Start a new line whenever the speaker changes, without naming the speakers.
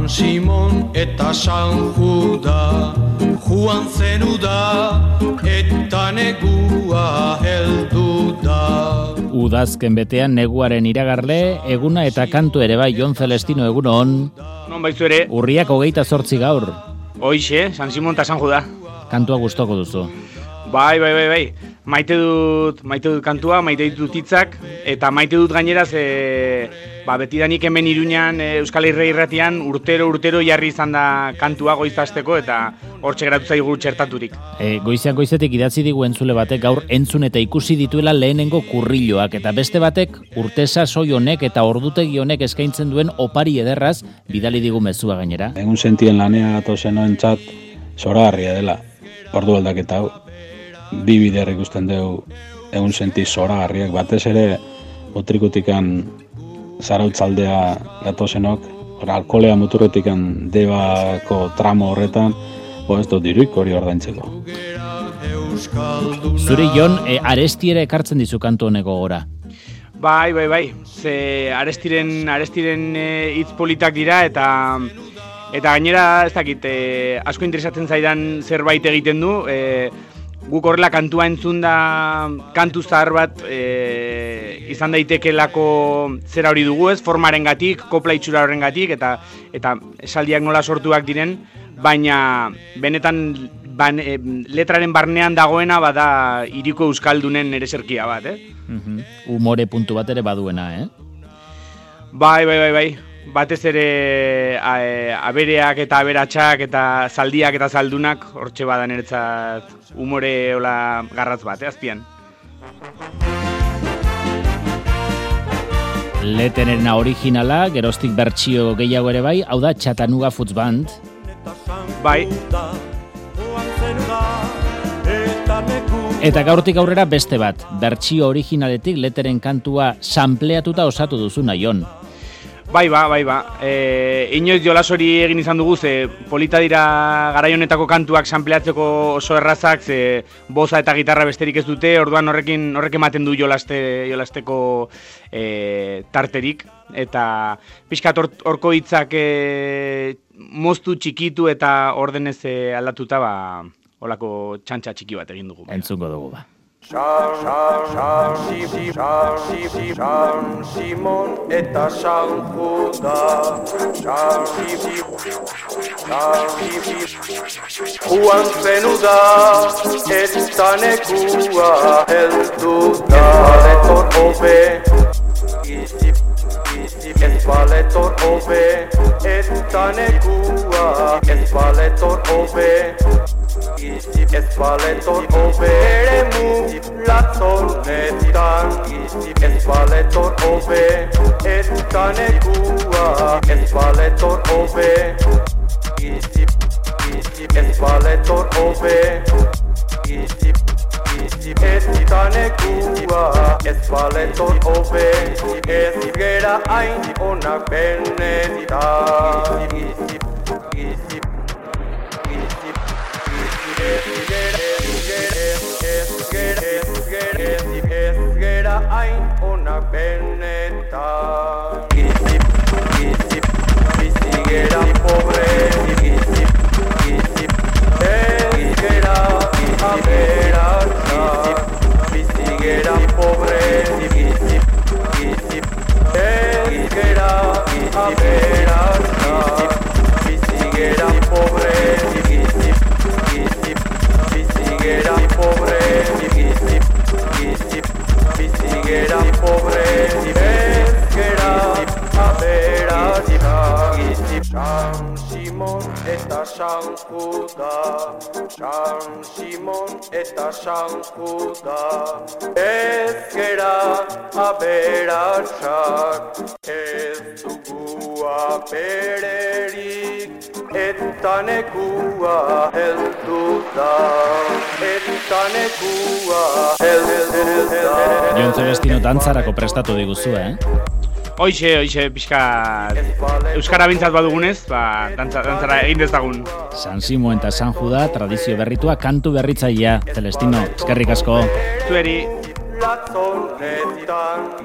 San Simon eta San Juda, Juan zenuda eta negua heldu da.
Udazken betean neguaren iragarle, eguna eta kantu ere bai. Jon Celestino, egunon.
Non baizu ere?
Urriak 28 gaur.
Hoixe, San Simon eta San Juda.
Kantua gustoko duzu.
Bai. Maite dut kantua, maite ditut hitzak, eta maite dut gaineraz, betidanik hemen Iruñan, Euskal Herria Irratian, urtero jarri izan da kantua goizasteko, eta hortxe geratu zaigu txertaturik.
Goizetik idatzi digu entzule batek gaur entzun eta ikusi dituela lehenengo kurriloak, eta beste batek urtesa soi honek eta ordutegi honek eskaintzen duen opari ederraz bidali digu mezua gainera.
Egun sentien lanea gatozenontzat zoragarria dela, ordu aldaketa hau. Bi bider ikusten dugu egun senti zoragarriak, batez ere Mutrikutikan Zarautzaldea gatozenok, alkolea muturretikan Debako tramo horretan, ez dut diruik hori ordaintzeko.
Zuri, Jon, Arestiere ekartzen dizu kantu honeko gora.
Bai. Ze Arestiren hitz politak dira, eta gainera, ez dakit, asko interesatzen zaidan zerbait egiten du, guk horrela kantua entzun da kantu zahar bat izan daitekelako zera hori dugu ez, formarengatik, kopla itxura horrengatik eta esaldiak nola sortuak diren, baina benetan letraren barnean dagoena bada hiriko euskaldunen ereserkia bat,
Umore puntu bat ere baduena,
Bai. Batez ere abereak eta aberatsak eta zaldiak eta zaldunak hortxe badan eretzat umore hola garratz bat, azpian.
Leterena originala, geroztik bertsio gehiago ere bai, hau da Chattanooga Foods Band.
Bai.
Eta gaurtik aurrera beste bat, bertsio originaletik leteren kantua sampleatuta osatu duzuna, Jon.
Bai. Inoiz jolas hori egin izan dugu, ze polita dira garai honetako kantuak sampleatzeko oso errazak, ze boza eta gitarra besterik ez dute, orduan horrek ematen du jolasteko tarterik, eta pixkat horko hitzak moztu txikitu eta ordenez aldatuta, holako txantxa txiki bat egin dugu.
Entzungo dugu ba.
San Simon eta San Juda, Juan zenuda eta negua heldu da. Ez baletor hobe eta negua, ez baletor hobe. Ez baletor hobe eremu latzonetan, ez baletor hobe eta negua, ez baletor hobe, ez baletor hobe, eta negua, ez baletor hobe, ez gera hain onak benetan. Ez gera hain onak benetan. Bizi gera pobre, ez gera aberatsak. Bizi gera pobre, ez gera aberatsak. Bizi gera pobre, bizigera pobre, bizigera pobre, bizigera aberatsak. San Simon eta San Juda, San Simon eta San Juda, bizigera aberatsak. Ez dugu abererik eta negua heldu da, eta negua heldu da.
Jon Celestino dantzarako prestatu diguzu,
Hoixe, pixka euskara bintzat badugunez, dantzara egin dezagun.
San Simon eta San Juda, tradizio berritua, kantu berritzailea. Celestino, eskerrik asko.
Zueri.